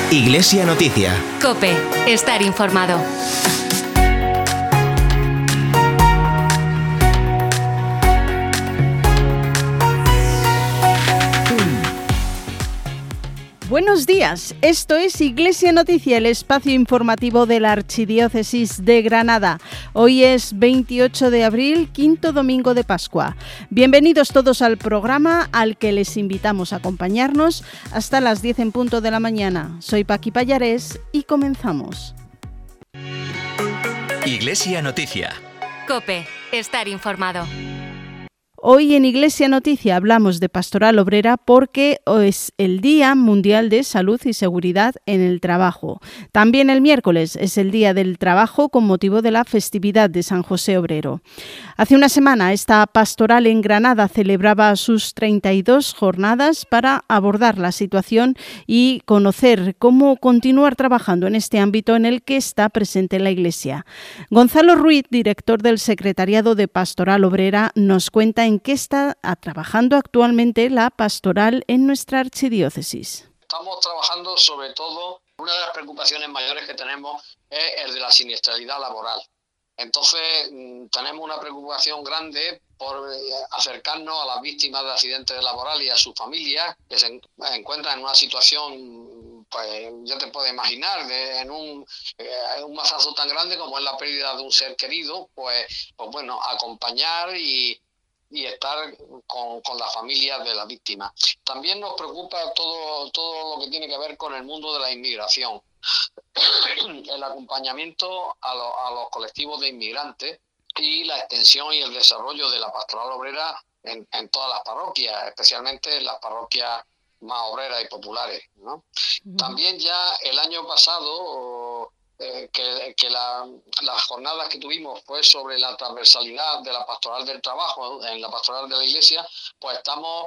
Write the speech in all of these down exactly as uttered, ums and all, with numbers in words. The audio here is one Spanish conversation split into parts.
Iglesia Noticia. COPE. Estar informado. Buenos días, esto es Iglesia Noticia, el espacio informativo de la Archidiócesis de Granada. Hoy es veintiocho de abril, quinto domingo de Pascua. Bienvenidos todos al programa al que les invitamos a acompañarnos hasta las diez en punto de la mañana. Soy Paqui Pallarés y comenzamos. Iglesia Noticia. COPE. Estar informado. Hoy en Iglesia Noticia hablamos de pastoral obrera porque es el Día Mundial de Salud y Seguridad en el Trabajo. También el miércoles es el Día del Trabajo con motivo de la festividad de San José Obrero. Hace una semana esta pastoral en Granada celebraba sus treinta y dos jornadas para abordar la situación y conocer cómo continuar trabajando en este ámbito en el que está presente la Iglesia. Gonzalo Ruiz, director del Secretariado de Pastoral Obrera, nos cuenta en qué está trabajando actualmente la pastoral en nuestra archidiócesis. Estamos trabajando sobre todo, una de las preocupaciones mayores que tenemos es el de la siniestralidad laboral. Entonces tenemos una preocupación grande por acercarnos a las víctimas de accidentes laborales y a sus familias que se encuentran en una situación, pues ya te puedes imaginar, de, en un, eh, un mazazo tan grande como es la pérdida de un ser querido, pues, pues bueno, acompañar y y estar con, con las familias de las víctimas. También nos preocupa todo, todo lo que tiene que ver con el mundo de la inmigración, el acompañamiento a, lo, a los colectivos de inmigrantes y la extensión y el desarrollo de la pastoral obrera en, en todas las parroquias, especialmente en las parroquias más obreras y populares, ¿no? Uh-huh. También ya el año pasado Eh, que, que la, las jornadas que tuvimos fue sobre la transversalidad de la pastoral del trabajo en la pastoral de la Iglesia, pues estamos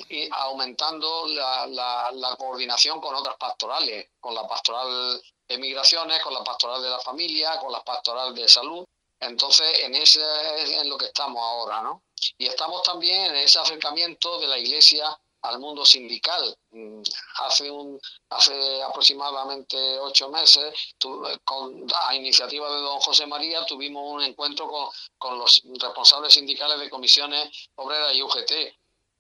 aumentando la, la, la coordinación con otras pastorales, con la pastoral de migraciones, con la pastoral de la familia, con la pastoral de salud. Entonces en ese es en lo que estamos ahora, ¿no? Y estamos también en ese acercamiento de la Iglesia al mundo sindical. Hace un hace aproximadamente ocho meses, tu, con, a iniciativa de don José María, tuvimos un encuentro con, con los responsables sindicales de comisiones obreras y U G T.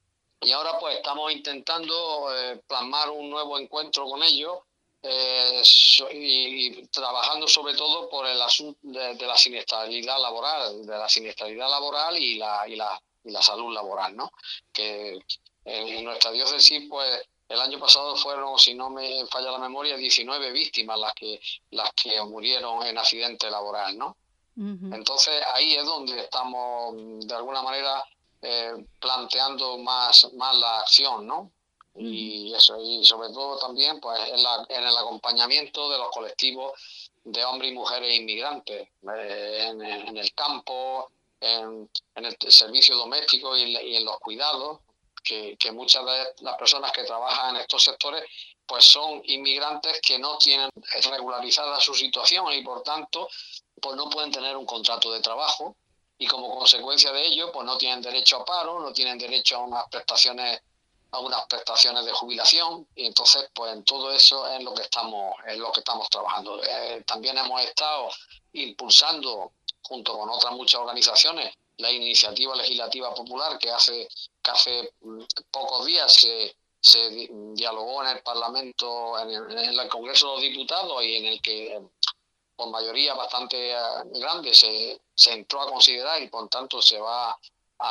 Y ahora pues estamos intentando eh, plasmar un nuevo encuentro con ellos eh, so, y, y trabajando sobre todo por el asunto de, de la siniestralidad laboral, de la siniestralidad laboral y la, y la, y la salud laboral, ¿no? Que en nuestra diócesis, pues, el año pasado fueron, si no me falla la memoria, diecinueve víctimas las que las que murieron en accidente laboral, ¿no? Uh-huh. Entonces, ahí es donde estamos, de alguna manera, eh, planteando más, más la acción, ¿no? Uh-huh. Y eso, y sobre todo también, pues, en, la, en el acompañamiento de los colectivos de hombres y mujeres inmigrantes, eh, en, en el campo, en, en el servicio doméstico y, y en los cuidados. Que, que muchas de las personas que trabajan en estos sectores pues son inmigrantes que no tienen regularizada su situación y por tanto pues no pueden tener un contrato de trabajo y como consecuencia de ello pues no tienen derecho a paro, no tienen derecho a unas prestaciones a unas prestaciones de jubilación y entonces pues en todo eso es lo que estamos en lo que estamos trabajando. Eh, también hemos estado impulsando junto con otras muchas organizaciones la iniciativa legislativa popular que hace que hace pocos días se, se dialogó en el Parlamento, en el, en el Congreso de los Diputados y en el que por mayoría bastante grande se, se entró a considerar y por tanto se va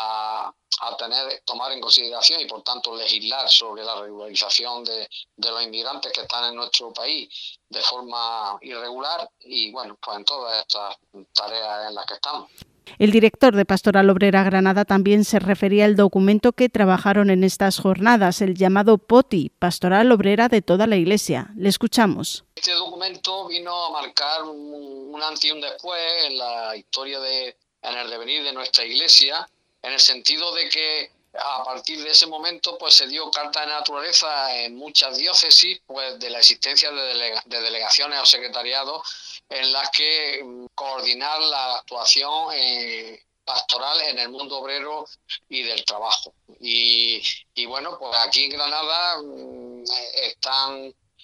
a, a tener tomar en consideración y por tanto legislar sobre la regularización de, de los inmigrantes que están en nuestro país de forma irregular y bueno, pues en todas estas tareas en las que estamos. El director de Pastoral Obrera Granada también se refería al documento que trabajaron en estas jornadas, el llamado P O T I, Pastoral Obrera de toda la Iglesia. Le escuchamos. Este documento vino a marcar un, un antes y un después en la historia de, en el devenir de nuestra Iglesia, en el sentido de que a partir de ese momento pues se dio carta de naturaleza en muchas diócesis pues de la existencia de, delega, de delegaciones o secretariados en las que coordinar la actuación eh, pastoral en el mundo obrero y del trabajo. Y, y bueno, pues aquí en Granada mmm, están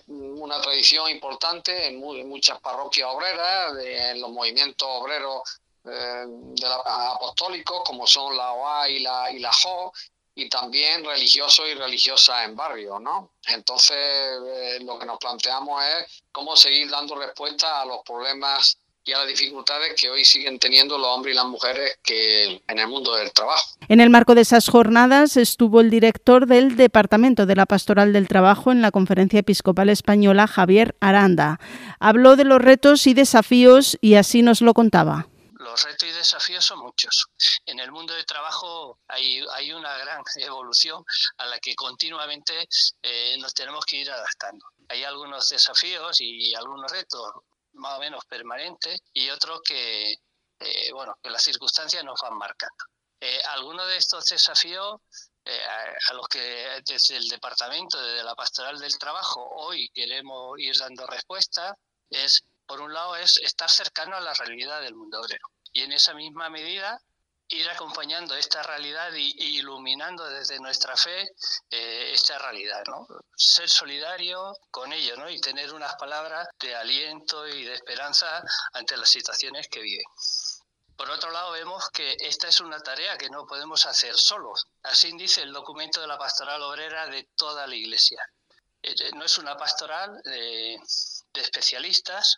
una tradición importante en, muy, en muchas parroquias obreras, de, en los movimientos obreros eh, de la, apostólicos, como son la O A y la, y la J O, y también religiosos y religiosas en barrios, ¿no? Entonces, eh, lo que nos planteamos es cómo seguir dando respuesta a los problemas y a las dificultades que hoy siguen teniendo los hombres y las mujeres que en el mundo del trabajo. En el marco de esas jornadas estuvo el director del Departamento de la Pastoral del Trabajo en la Conferencia Episcopal Española, Javier Aranda. Habló de los retos y desafíos y así nos lo contaba. Los retos y desafíos son muchos. En el mundo del trabajo hay, hay una gran evolución a la que continuamente eh, nos tenemos que ir adaptando. Hay algunos desafíos y algunos retos más o menos permanentes y otros que, eh, bueno, que las circunstancias nos van marcando. Eh, algunos de estos desafíos eh, a, a los que desde el Departamento, desde la Pastoral del Trabajo, hoy queremos ir dando respuesta es, por un lado, es estar cercano a la realidad del mundo obrero. Y en esa misma medida, ir acompañando esta realidad y, y iluminando desde nuestra fe eh, esta realidad, ¿no? Ser solidario con ello, ¿no? Y tener unas palabras de aliento y de esperanza ante las situaciones que viven. Por otro lado, vemos que esta es una tarea que no podemos hacer solos. Así dice el documento de la Pastoral Obrera de toda la Iglesia. Eh, no es una pastoral de, de especialistas,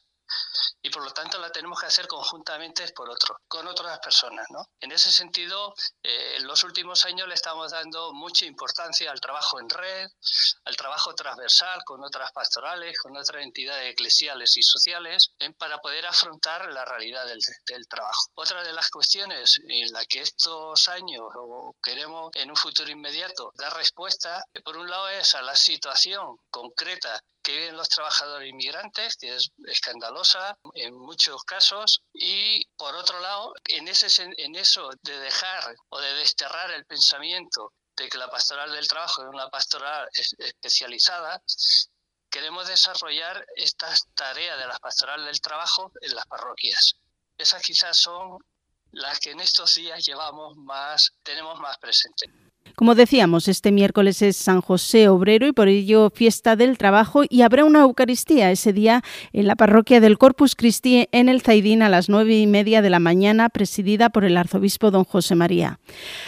y por lo tanto la tenemos que hacer conjuntamente por otro, con otras personas, ¿no? En ese sentido, eh, en los últimos años le estamos dando mucha importancia al trabajo en red, al trabajo transversal con otras pastorales, con otras entidades eclesiales y sociales, eh, para poder afrontar la realidad del, del trabajo. Otra de las cuestiones en la que estos años o queremos en un futuro inmediato dar respuesta, eh, por un lado es a la situación concreta que viven los trabajadores inmigrantes, que es escandalosa en muchos casos, y por otro lado, en, ese, en eso de dejar o de desterrar el pensamiento de que la pastoral del trabajo es una pastoral especializada, queremos desarrollar estas tareas de la pastoral del trabajo en las parroquias. Esas quizás son las que en estos días llevamos más, tenemos más presente. Como decíamos, este miércoles es San José Obrero y por ello fiesta del trabajo y habrá una Eucaristía ese día en la parroquia del Corpus Christi en el Zaidín a las nueve y media de la mañana, presidida por el arzobispo don José María.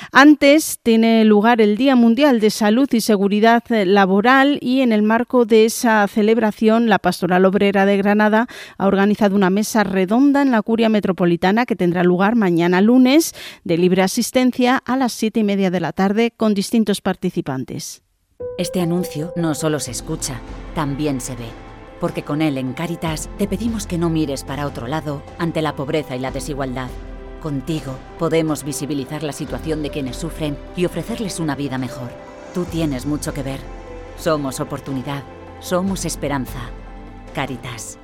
Antes tiene lugar el Día Mundial de Salud y Seguridad Laboral y en el marco de esa celebración la Pastoral Obrera de Granada ha organizado una mesa redonda en la Curia Metropolitana que tendrá lugar mañana lunes de libre asistencia a las siete y media de la tarde con distintos participantes. Este anuncio no solo se escucha, también se ve, porque con él en Cáritas te pedimos que no mires para otro lado ante la pobreza y la desigualdad. Contigo podemos visibilizar la situación de quienes sufren y ofrecerles una vida mejor. Tú tienes mucho que ver. Somos oportunidad, somos esperanza. Cáritas.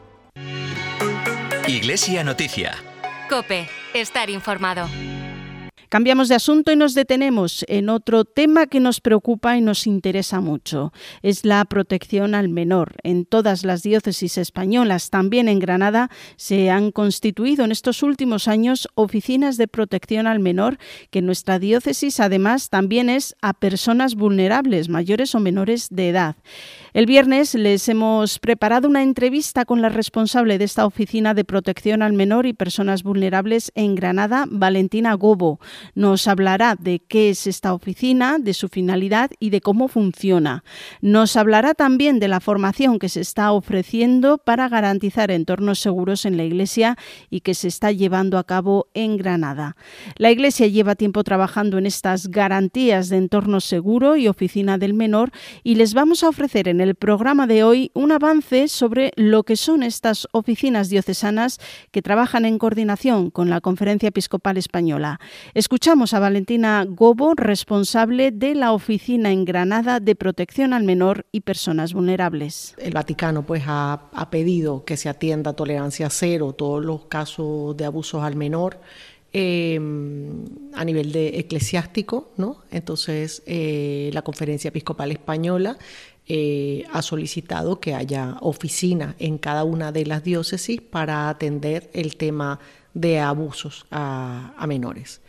Iglesia Noticia. COPE. Estar informado. Cambiamos de asunto y nos detenemos en otro tema que nos preocupa y nos interesa mucho. Es la protección al menor. En todas las diócesis españolas, también en Granada, se han constituido en estos últimos años oficinas de protección al menor, que en nuestra diócesis además también es a personas vulnerables, mayores o menores de edad. El viernes les hemos preparado una entrevista con la responsable de esta oficina de protección al menor y personas vulnerables en Granada, Valentina Gobo. Nos hablará de qué es esta oficina, de su finalidad y de cómo funciona. Nos hablará también de la formación que se está ofreciendo para garantizar entornos seguros en la Iglesia y que se está llevando a cabo en Granada. La Iglesia lleva tiempo trabajando en estas garantías de entorno seguro y oficina del menor y les vamos a ofrecer en el programa de hoy un avance sobre lo que son estas oficinas diocesanas que trabajan en coordinación con la Conferencia Episcopal Española. Escuchamos a Valentina Gobo, responsable de la oficina en Granada de protección al menor y personas vulnerables. El Vaticano pues ha, ha pedido que se atienda a tolerancia cero todos los casos de abusos al menor eh, a nivel de eclesiástico, ¿no? Entonces eh, la Conferencia Episcopal Española Eh, ha solicitado que haya oficina en cada una de las diócesis para atender el tema de abusos a, a menores.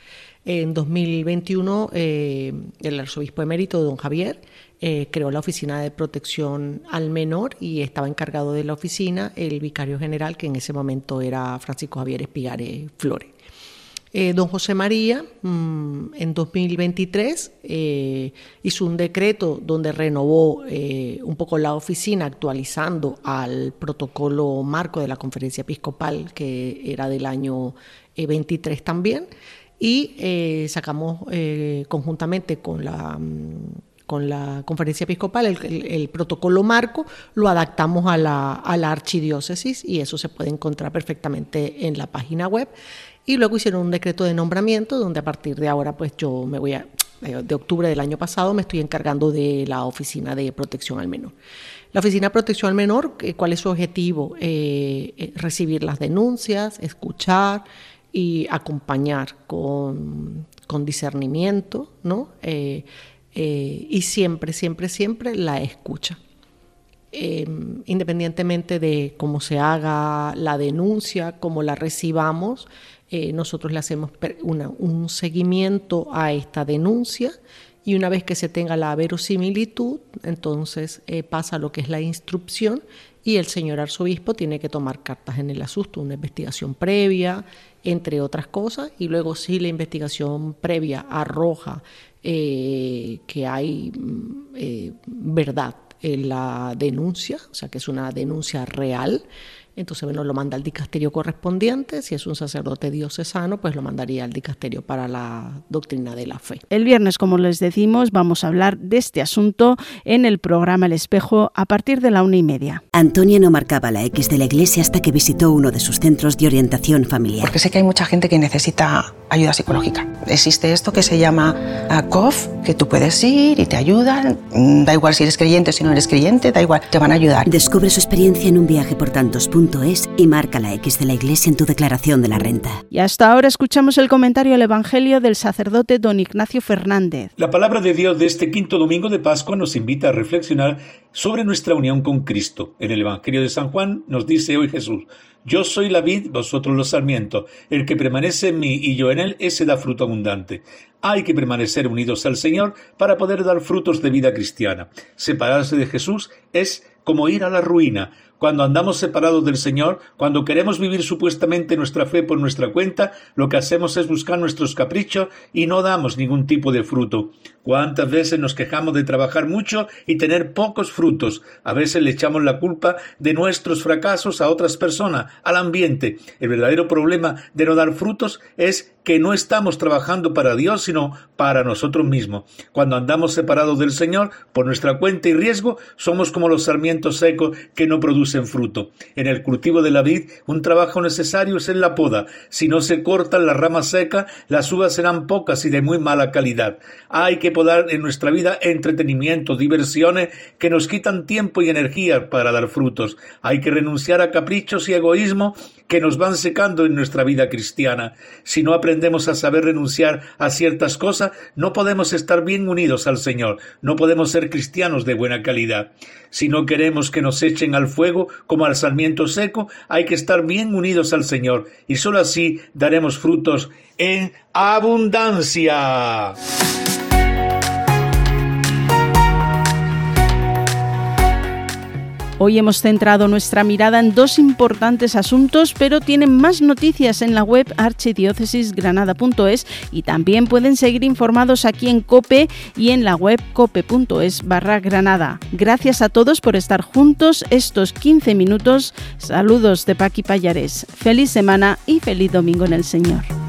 En dos mil veintiuno, eh, el arzobispo emérito, don Javier, eh, creó la Oficina de Protección al Menor y estaba encargado de la oficina el vicario general, que en ese momento era Francisco Javier Espigares Flores. Eh, don José María, mmm, en dos mil veintitrés, eh, hizo un decreto donde renovó eh, un poco la oficina, actualizando al protocolo marco de la Conferencia Episcopal, que era del año eh, veintitrés también, y eh, sacamos eh, conjuntamente con la... Mmm, con la Conferencia Episcopal, el, el, el protocolo marco, lo adaptamos a la, a la archidiócesis, y eso se puede encontrar perfectamente en la página web. Y luego hicieron un decreto de nombramiento donde a partir de ahora, pues yo me voy a, de octubre del año pasado, me estoy encargando de la Oficina de Protección al Menor. La Oficina de Protección al Menor, ¿cuál es su objetivo? Eh, recibir las denuncias, escuchar y acompañar con, con discernimiento, ¿no? Eh, Eh, y siempre, siempre, siempre la escucha. Eh, independientemente de cómo se haga la denuncia, cómo la recibamos, eh, nosotros le hacemos una, un seguimiento a esta denuncia, y una vez que se tenga la verosimilitud, entonces eh, pasa lo que es la instrucción, y el señor arzobispo tiene que tomar cartas en el asunto, una investigación previa, entre otras cosas, y luego si la investigación previa arroja Eh, que hay eh, verdad en la denuncia, o sea que es una denuncia real, entonces bueno, lo manda al dicasterio correspondiente. Si es un sacerdote diocesano, pues lo mandaría al dicasterio para la doctrina de la fe. El viernes, como les decimos, vamos a hablar de este asunto en el programa El Espejo a partir de la una y media. Antonia no marcaba la X de la iglesia hasta que visitó uno de sus centros de orientación familiar. Porque sé que hay mucha gente que necesita ayuda psicológica. Existe esto que se llama uh, C O F, que tú puedes ir y te ayudan. Da igual si eres creyente o si no eres creyente, da igual, te van a ayudar. Descubre su experiencia en un viaje por tantos puntos es y marca la X de la iglesia en tu declaración de la renta. Y hasta ahora escuchamos el comentario al Evangelio del sacerdote don Ignacio Fernández. La palabra de Dios de este quinto domingo de Pascua nos invita a reflexionar sobre nuestra unión con Cristo. En el Evangelio de San Juan nos dice hoy Jesús: yo soy la vid, vosotros los sarmientos. El que permanece en mí y yo en él, ese da fruto abundante. Hay que permanecer unidos al Señor para poder dar frutos de vida cristiana. Separarse de Jesús es como ir a la ruina. Cuando andamos separados del Señor, cuando queremos vivir supuestamente nuestra fe por nuestra cuenta, lo que hacemos es buscar nuestros caprichos y no damos ningún tipo de fruto. ¿Cuántas veces nos quejamos de trabajar mucho y tener pocos frutos? A veces le echamos la culpa de nuestros fracasos a otras personas, al ambiente. El verdadero problema de no dar frutos es que no estamos trabajando para Dios, sino para nosotros mismos. Cuando andamos separados del Señor, por nuestra cuenta y riesgo, somos como los sarmientos secos que no producen fruto. En el cultivo de la vid, un trabajo necesario es en la poda. Si no se cortan las ramas secas, las uvas serán pocas y de muy mala calidad. Hay que podar en nuestra vida entretenimientos, diversiones que nos quitan tiempo y energía para dar frutos. Hay que renunciar a caprichos y egoísmo que nos van secando en nuestra vida cristiana. Si no aprendemos a saber renunciar a ciertas cosas, no podemos estar bien unidos al Señor, no podemos ser cristianos de buena calidad. Si no queremos que nos echen al fuego como al sarmiento seco, hay que estar bien unidos al Señor, y sólo así daremos frutos en abundancia. Hoy hemos centrado nuestra mirada en dos importantes asuntos, pero tienen más noticias en la web archidiócesisgranada punto es y también pueden seguir informados aquí en COPE y en la web cope.es barra Granada. Gracias a todos por estar juntos estos quince minutos. Saludos de Paqui Pallares. Feliz semana y feliz domingo en el Señor.